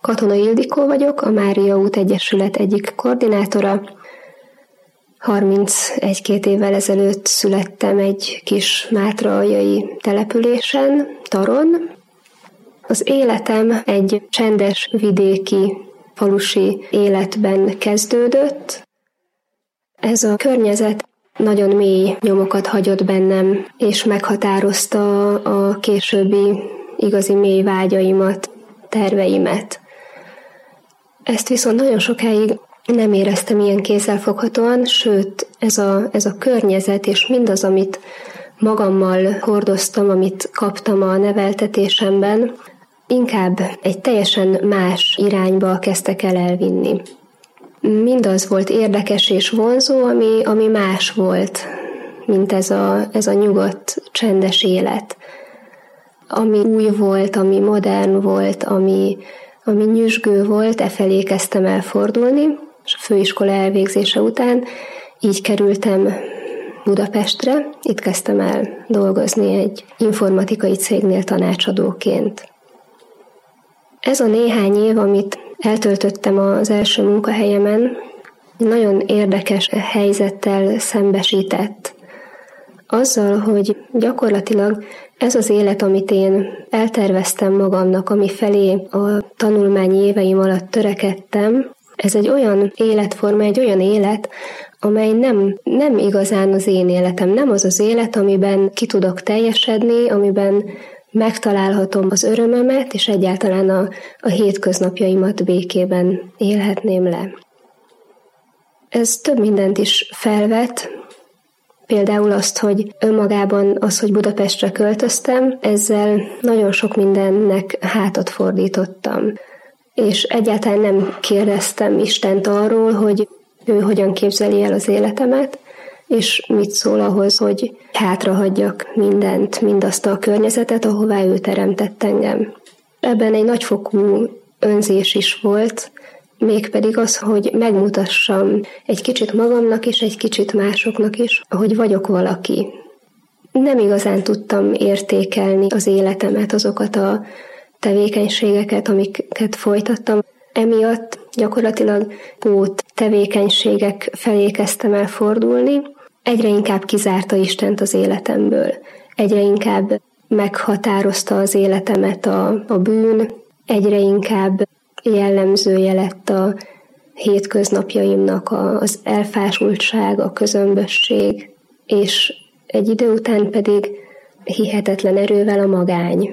Katona Ildikó vagyok, a Mária út Egyesület egyik koordinátora. 31-2 évvel ezelőtt születtem egy kis mátraaljai településen, Taron. Az életem egy csendes vidéki, falusi életben kezdődött. Ez a környezet nagyon mély nyomokat hagyott bennem, és meghatározta a későbbi igazi mély vágyaimat, terveimet. Ezt viszont nagyon sokáig nem éreztem ilyen kézzelfoghatóan, sőt, ez a környezet és mindaz, amit magammal hordoztam, amit kaptam a neveltetésemben, inkább egy teljesen más irányba kezdtek el elvinni. Mindaz volt érdekes és vonzó, ami más volt, mint ez a nyugodt, csendes élet. Ami új volt, ami modern volt, ami nyüzsgő volt, efelé kezdtem el fordulni, és a főiskola elvégzése után így kerültem Budapestre, itt kezdtem el dolgozni egy informatikai cégnél tanácsadóként. Ez a néhány év, amit eltöltöttem az első munkahelyemen, nagyon érdekes helyzettel szembesített. Azzal, hogy gyakorlatilag ez az élet, amit én elterveztem magamnak, ami felé a tanulmányi éveim alatt törekedtem, ez egy olyan életforma, egy olyan élet, amely nem igazán az én életem, nem az az élet, amiben ki tudok teljesedni, amiben megtalálhatom az örömömet, és egyáltalán a hétköznapjaimat békében élhetném le. Ez több mindent is felvet, például azt, hogy önmagában az, hogy Budapestre költöztem, ezzel nagyon sok mindennek hátat fordítottam. És egyáltalán nem kérdeztem Istent arról, hogy ő hogyan képzeli el az életemet, és mit szól ahhoz, hogy hátrahagyjak mindazt a környezetet, ahová ő teremtett engem. Ebben egy nagyfokú önzés is volt, mégpedig az, hogy megmutassam egy kicsit magamnak és egy kicsit másoknak is, hogy vagyok valaki. Nem igazán tudtam értékelni az életemet, azokat a tevékenységeket, amiket folytattam. Emiatt gyakorlatilag tevékenységek felé kezdtem el fordulni. Egyre inkább kizárta Istent az életemből. Egyre inkább meghatározta az életemet a bűn, egyre inkább jellemzője lett a hétköznapjaimnak az elfásultság, a közömbösség, és egy idő után pedig hihetetlen erővel a magány.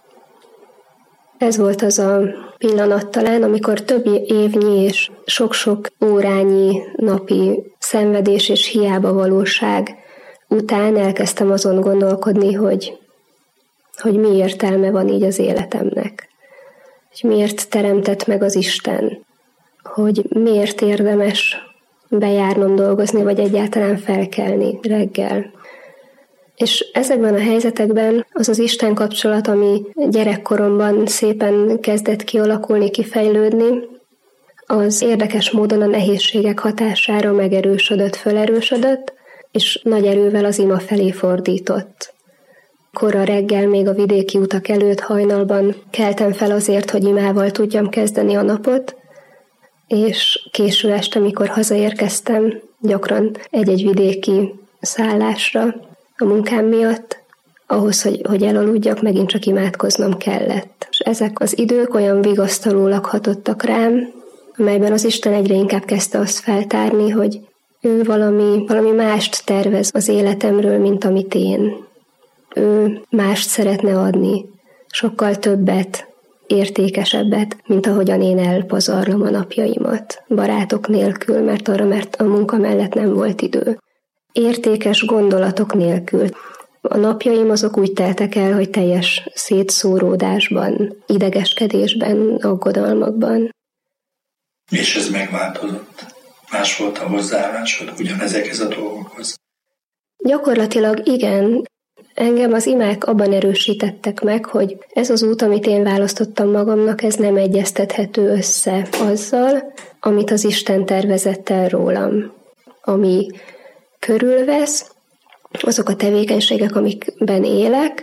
Ez volt az a pillanat talán, amikor több évnyi és sok-sok órányi napi szenvedés és hiába valóság után elkezdtem azon gondolkodni, hogy mi értelme van így az életemnek. Hogy miért teremtett meg az Isten. Hogy miért érdemes bejárnom dolgozni, vagy egyáltalán felkelni reggel. És ezekben a helyzetekben az Isten kapcsolat, ami gyerekkoromban szépen kezdett kialakulni, kifejlődni, az érdekes módon a nehézségek hatására megerősödött, felerősödött, és nagy erővel az ima felé fordított. Kora reggel, még a vidéki utak előtt hajnalban keltem fel azért, hogy imával tudjam kezdeni a napot, és késő este, amikor hazaérkeztem, gyakran egy-egy vidéki szállásra a munkám miatt, ahhoz, hogy elaludjak, megint csak imádkoznom kellett. És ezek az idők olyan vigasztalólag hatottak rám, amelyben az Isten egyre inkább kezdte azt feltárni, hogy ő valami mást tervez az életemről, mint amit én. Ő mást szeretne adni, sokkal többet, értékesebbet, mint ahogyan én elpazarlom a napjaimat, barátok nélkül, mert a munka mellett nem volt idő. Értékes gondolatok nélkül. A napjaim azok úgy teltek el, hogy teljes szétszóródásban, idegeskedésben, aggodalmakban. És ez megváltozott? Más volt a hozzáállásod ugyanezekhez a dolgokhoz? Gyakorlatilag igen. Engem az imák abban erősítettek meg, hogy ez az út, amit én választottam magamnak, ez nem egyeztethető össze azzal, amit az Isten tervezett el rólam. Ami körülvesz, azok a tevékenységek, amikben élek,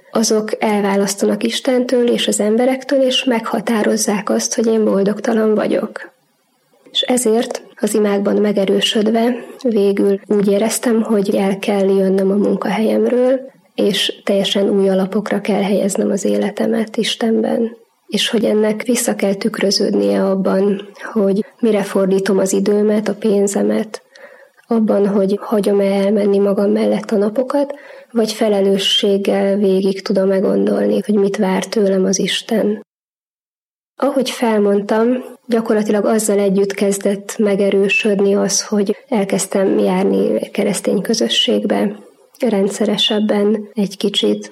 azok elválasztanak Istentől és az emberektől, és meghatározzák azt, hogy én boldogtalan vagyok. És ezért az imákban megerősödve végül úgy éreztem, hogy el kell jönnöm a munkahelyemről, és teljesen új alapokra kell helyeznem az életemet Istenben. És hogy ennek vissza kell tükröződnie abban, hogy mire fordítom az időmet, a pénzemet, abban, hogy hagyom elmenni magam mellett a napokat, vagy felelősséggel végig tudom meggondolni, hogy mit vár tőlem az Isten. Ahogy felmondtam, gyakorlatilag azzal együtt kezdett megerősödni az, hogy elkezdtem járni keresztény közösségbe, rendszeresebben egy kicsit.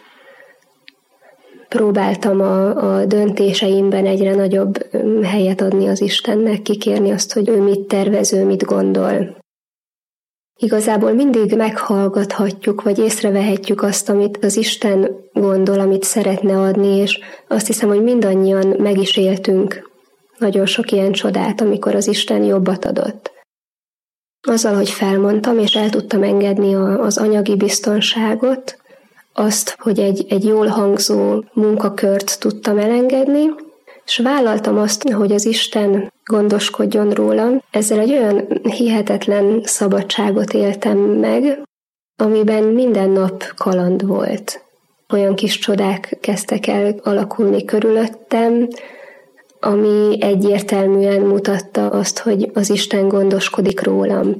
Próbáltam a döntéseimben egyre nagyobb helyet adni az Istennek, kikérni azt, hogy ő mit tervez, ő mit gondol. Igazából mindig meghallgathatjuk, vagy észrevehetjük azt, amit az Isten gondol, amit szeretne adni, és azt hiszem, hogy mindannyian meg is éltünk nagyon sok ilyen csodát, amikor az Isten jobbat adott. Azzal, hogy felmondtam, és el tudtam engedni az anyagi biztonságot, azt, hogy egy jól hangzó munkakört tudtam elengedni, és vállaltam azt, hogy az Isten gondoskodjon rólam. Ezzel egy olyan hihetetlen szabadságot éltem meg, amiben minden nap kaland volt. Olyan kis csodák kezdtek el alakulni körülöttem, ami egyértelműen mutatta azt, hogy az Isten gondoskodik rólam.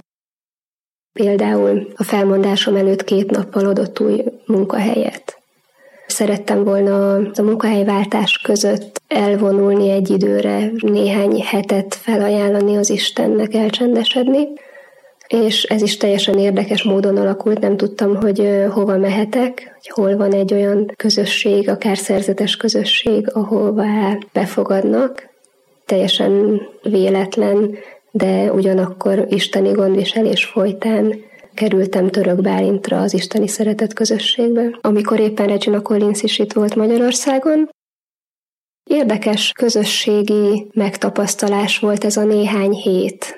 Például a felmondásom előtt 2 nappal adott új munkahelyet. Szerettem volna a munkahelyváltás között elvonulni egy időre, néhány hetet felajánlani az Istennek, elcsendesedni, és ez is teljesen érdekes módon alakult, nem tudtam, hogy hova mehetek, hogy hol van egy olyan közösség, akár szerzetes közösség, ahová befogadnak. Teljesen véletlen, de ugyanakkor isteni gondviselés folytán kerültem Török Bálintra, az isteni szeretet közösségbe, amikor éppen Regina Collins is itt volt Magyarországon. Érdekes közösségi megtapasztalás volt ez a néhány hét.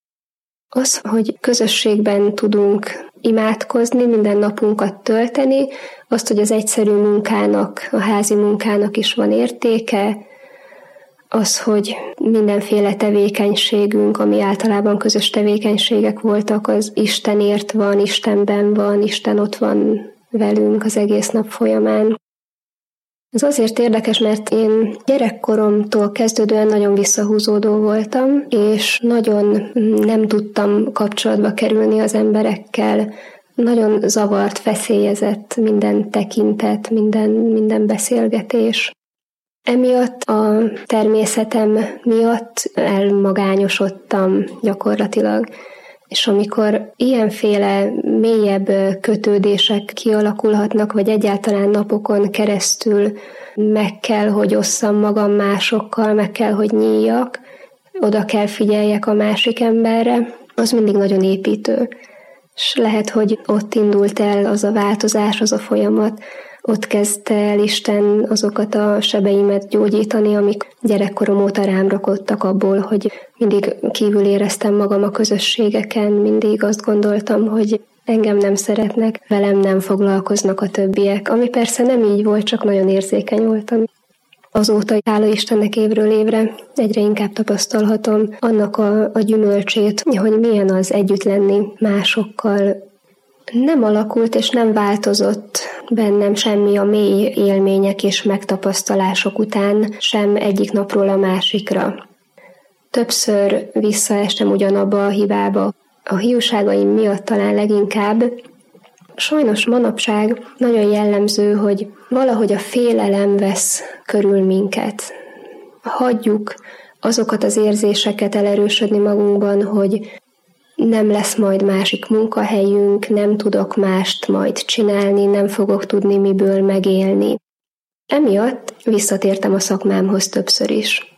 Az, hogy közösségben tudunk imádkozni, minden napunkat tölteni, azt, hogy az egyszerű munkának, a házi munkának is van értéke, az, hogy mindenféle tevékenységünk, ami általában közös tevékenységek voltak, az Istenért van, Istenben van, Isten ott van velünk az egész nap folyamán. Ez azért érdekes, mert én gyerekkoromtól kezdődően nagyon visszahúzódó voltam, és nagyon nem tudtam kapcsolatba kerülni az emberekkel. Nagyon zavart, feszélyezett minden tekintet, minden beszélgetés. Emiatt a természetem miatt elmagányosodtam gyakorlatilag, és amikor ilyenféle mélyebb kötődések kialakulhatnak, vagy egyáltalán napokon keresztül meg kell, hogy osszam magam másokkal, meg kell, hogy nyíljak, oda kell figyeljek a másik emberre, az mindig nagyon építő. És lehet, hogy ott indult el az a változás, az a folyamat, ott kezdte el Isten azokat a sebeimet gyógyítani, amik gyerekkorom óta rám rakottak abból, hogy mindig kívül éreztem magam a közösségeken, mindig azt gondoltam, hogy engem nem szeretnek, velem nem foglalkoznak a többiek, ami persze nem így volt, csak nagyon érzékeny voltam. Azóta, hála Istennek, évről évre egyre inkább tapasztalhatom annak a gyümölcsét, hogy milyen az együtt lenni másokkal. Nem alakult és nem változott bennem semmi a mély élmények és megtapasztalások után, sem egyik napról a másikra. Többször visszaestem ugyanabba a hibába. A hiúságaim miatt talán leginkább. Sajnos manapság nagyon jellemző, hogy valahogy a félelem vesz körül minket. Hagyjuk azokat az érzéseket elerősödni magunkban, hogy nem lesz majd másik munkahelyünk, nem tudok mást majd csinálni, nem fogok tudni miből megélni. Emiatt visszatértem a szakmámhoz többször is.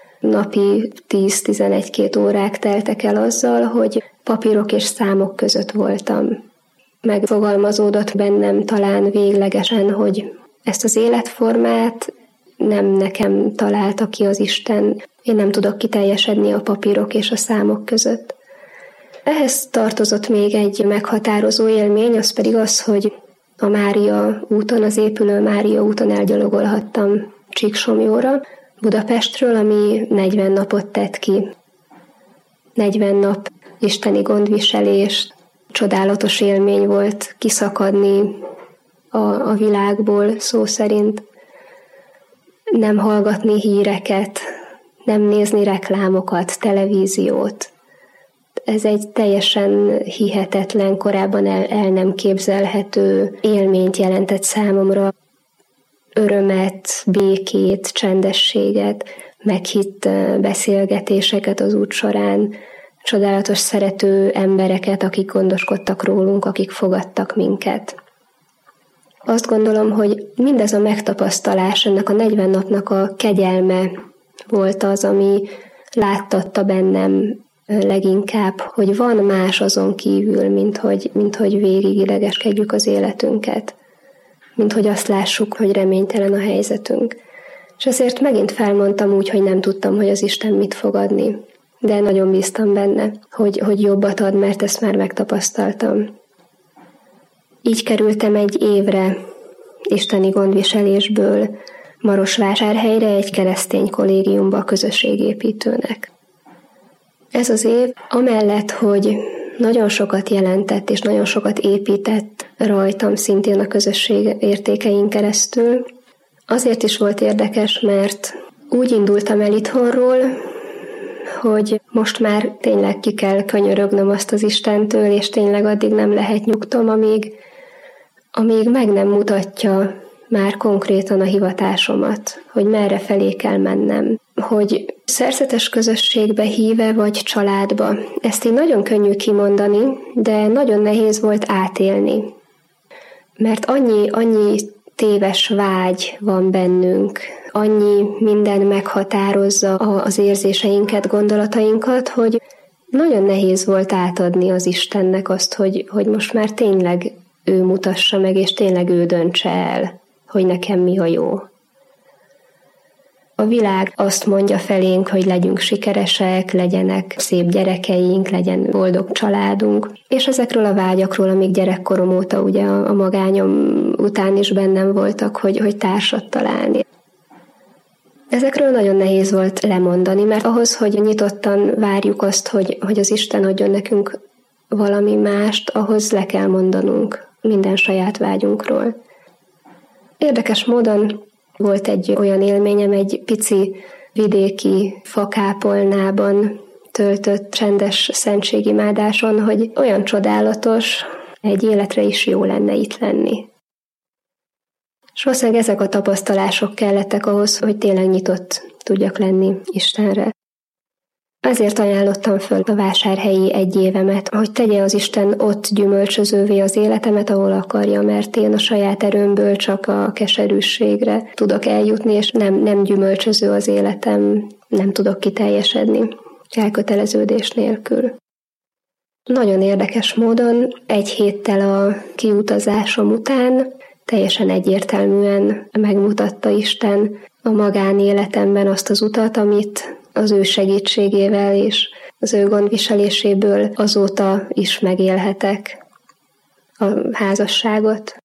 Napi 10-11-2 órák teltek el azzal, hogy papírok és számok között voltam. Megfogalmazódott bennem talán véglegesen, hogy ezt az életformát nem nekem találta ki az Isten, én nem tudok kiteljesedni a papírok és a számok között. Ehhez tartozott még egy meghatározó élmény, az pedig az, hogy a Mária úton, az épülő Mária úton elgyalogolhattam Csíksomlyóra, Budapestről, ami 40 napot tett ki. 40 nap isteni gondviselés, csodálatos élmény volt kiszakadni a világból, szó szerint. Nem hallgatni híreket, nem nézni reklámokat, televíziót. Ez egy teljesen hihetetlen, korábban el nem képzelhető élményt jelentett számomra. Örömet, békét, csendességet, meghitt beszélgetéseket az út során, csodálatos szerető embereket, akik gondoskodtak rólunk, akik fogadtak minket. Azt gondolom, hogy mindez a megtapasztalás, ennek a 40 napnak a kegyelme volt az, ami láttatta bennem leginkább, hogy van más azon kívül, mint hogy végig idegeskedjük az életünket. Mint hogy azt lássuk, hogy reménytelen a helyzetünk. És ezért megint felmondtam úgy, hogy nem tudtam, hogy az Isten mit fog adni. De nagyon bíztam benne, hogy jobbat ad, mert ezt már megtapasztaltam. Így kerültem egy évre isteni gondviselésből Marosvásárhelyre egy keresztény kollégiumba közösségépítőnek. Ez az év amellett, hogy nagyon sokat jelentett és nagyon sokat épített rajtam szintén a közösség értékein keresztül, azért is volt érdekes, mert úgy indultam el itthonról, hogy most már tényleg ki kell könyörögnöm azt az Istentől, és tényleg addig nem lehet nyugtom, amíg meg nem mutatja már konkrétan a hivatásomat, hogy merre felé kell mennem, hogy szerzetes közösségbe híve vagy családba. Ezt így nagyon könnyű kimondani, de nagyon nehéz volt átélni. Mert annyi téves vágy van bennünk, annyi minden meghatározza az érzéseinket, gondolatainkat, hogy nagyon nehéz volt átadni az Istennek azt, hogy most már tényleg ő mutassa meg, és tényleg ő döntse el, hogy nekem mi a jó. A világ azt mondja felénk, hogy legyünk sikeresek, legyenek szép gyerekeink, legyen boldog családunk, és ezekről a vágyakról, amíg gyerekkorom óta ugye a magányom után is bennem voltak, hogy társat találni. Ezekről nagyon nehéz volt lemondani, mert ahhoz, hogy nyitottan várjuk azt, hogy az Isten adjon nekünk valami mást, ahhoz le kell mondanunk minden saját vágyunkról. Érdekes módon volt egy olyan élményem, egy pici vidéki fakápolnában töltött csendes szentségimádáson, hogy olyan csodálatos, egy életre is jó lenne itt lenni. És valószínűleg ezek a tapasztalások kellettek ahhoz, hogy tényleg nyitott tudjak lenni Istenre. Ezért ajánlottam föl a vásárhelyi egy évemet, hogy tegye az Isten ott gyümölcsözővé az életemet, ahol akarja, mert én a saját erőmből csak a keserűségre tudok eljutni, és nem gyümölcsöző az életem, nem tudok kiteljesedni elköteleződés nélkül. Nagyon érdekes módon egy héttel a kiutazásom után teljesen egyértelműen megmutatta Isten a magánéletemben azt az utat, amit az ő segítségével és az ő gondviseléséből azóta is megélhetek, a házasságot.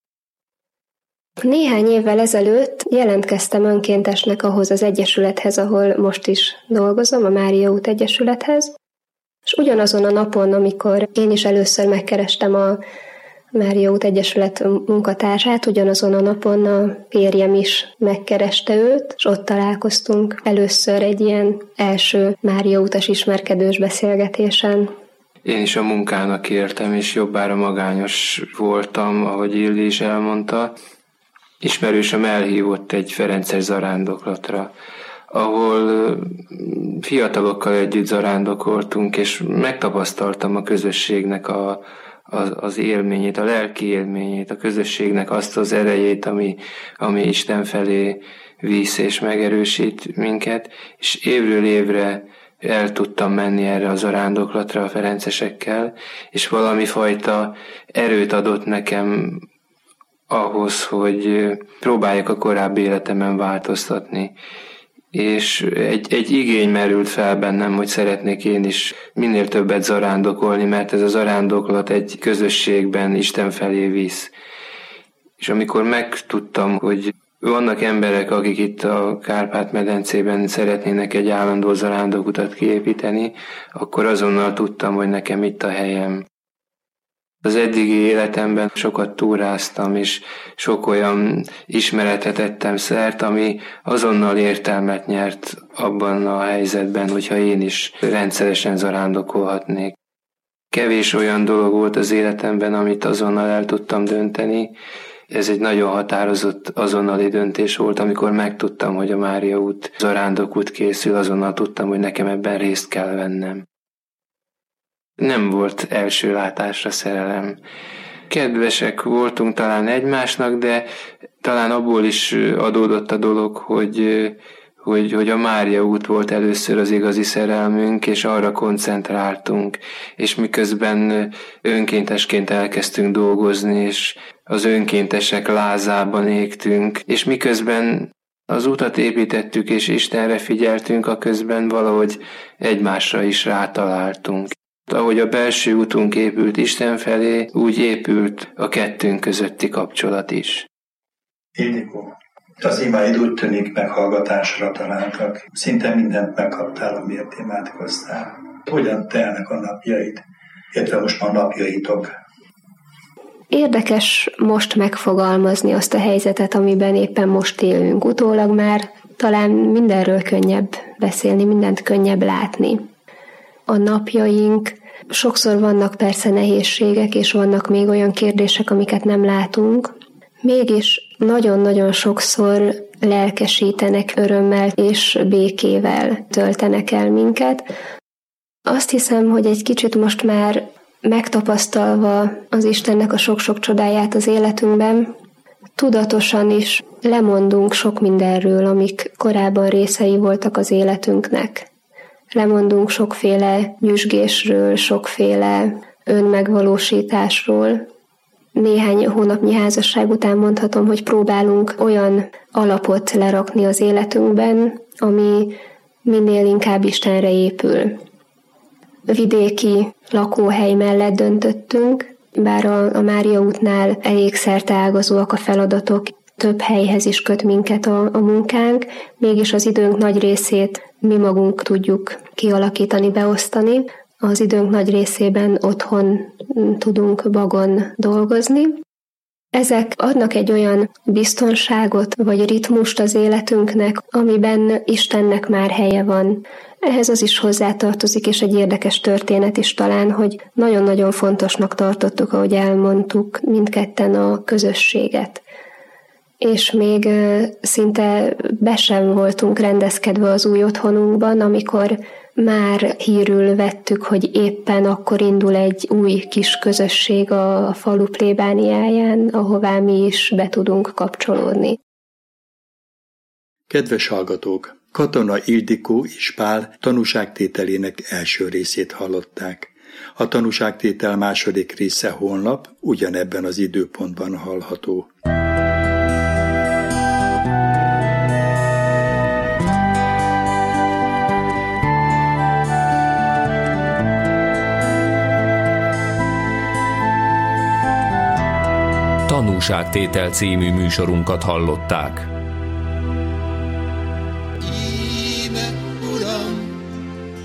Néhány évvel ezelőtt jelentkeztem önkéntesnek ahhoz az egyesülethez, ahol most is dolgozom, a Mária út Egyesülethez, és ugyanazon a napon, amikor én is először megkerestem a Mária út Egyesület munkatársát, ugyanazon a napon a férjem is megkereste őt, és ott találkoztunk először egy ilyen első Mária utas ismerkedős beszélgetésen. Én is a munkának értem, és jobbára magányos voltam, ahogy Ildi is elmondta. Ismerősöm elhívott egy ferences zarándoklatra, ahol fiatalokkal együtt zarándokoltunk, és megtapasztaltam a közösségnek az élményét, a lelki élményét, a közösségnek azt az erejét, ami Isten felé visz és megerősít minket, és évről évre el tudtam menni erre a zarándoklatra a ferencesekkel, és valami fajta erőt adott nekem ahhoz, hogy próbáljak a korábbi életemen változtatni. És egy igény merült fel bennem, hogy szeretnék én is minél többet zarándokolni, mert ez a zarándoklat egy közösségben Isten felé visz. És amikor megtudtam, hogy vannak emberek, akik itt a Kárpát-medencében szeretnének egy állandó zarándokutat kiépíteni, akkor azonnal tudtam, hogy nekem itt a helyem. Az eddigi életemben sokat túráztam, és sok olyan ismeretet tettem szert, ami azonnal értelmet nyert abban a helyzetben, hogyha én is rendszeresen zarándokolhatnék. Kevés olyan dolog volt az életemben, amit azonnal el tudtam dönteni. Ez egy nagyon határozott azonnali döntés volt, amikor megtudtam, hogy a Mária út zarándokút készül, azonnal tudtam, hogy nekem ebben részt kell vennem. Nem volt első látásra szerelem. Kedvesek voltunk talán egymásnak, de talán abból is adódott a dolog, hogy a Mária út volt először az igazi szerelmünk, és arra koncentráltunk, és miközben önkéntesként elkezdtünk dolgozni, és az önkéntesek lázában égtünk, és miközben az utat építettük, és Istenre figyeltünk, aközben valahogy egymásra is rátaláltunk. Ahogy a belső útunk épült Isten felé, úgy épült a kettőnk közötti kapcsolat is. Ildikó, az imáid úgy tűnik meghallgatásra találtak. Szinte mindent megkaptál, amiért imádkoztál. Hogyan telnek a napjaid, illetve most már napjaitok? Érdekes most megfogalmazni azt a helyzetet, amiben éppen most élünk. Utólag már talán mindenről könnyebb beszélni, mindent könnyebb látni. A napjaink, sokszor vannak persze nehézségek, és vannak még olyan kérdések, amiket nem látunk, mégis nagyon-nagyon sokszor lelkesítenek, örömmel és békével töltenek el minket. Azt hiszem, hogy egy kicsit most már megtapasztalva az Istennek a sok-sok csodáját az életünkben, tudatosan is lemondunk sok mindenről, amik korábban részei voltak az életünknek. Lemondunk sokféle nyüzsgésről, sokféle önmegvalósításról. Néhány hónapnyi házasság után mondhatom, hogy próbálunk olyan alapot lerakni az életünkben, ami minél inkább Istenre épül. Vidéki lakóhely mellett döntöttünk, bár a Mária útnál elég szerteágazóak a feladatok, több helyhez is köt minket a munkánk, mégis az időnk nagy részét mi magunk tudjuk kialakítani, beosztani. Az időnk nagy részében otthon tudunk bagon dolgozni. Ezek adnak egy olyan biztonságot vagy ritmust az életünknek, amiben Istennek már helye van. Ehhez az is hozzátartozik, és egy érdekes történet is talán, hogy nagyon-nagyon fontosnak tartottuk, ahogy elmondtuk, mindketten a közösséget. És még szinte be sem voltunk rendezkedve az új otthonunkban, amikor már hírül vettük, hogy éppen akkor indul egy új kis közösség a falu plébániáján, ahová mi is be tudunk kapcsolódni. Kedves hallgatók! Katona Ildikó és Pál tanúságtételének első részét hallották. A tanúságtétel második része holnap ugyanebben az időpontban hallható. Tanúságtétel című műsorunkat hallották.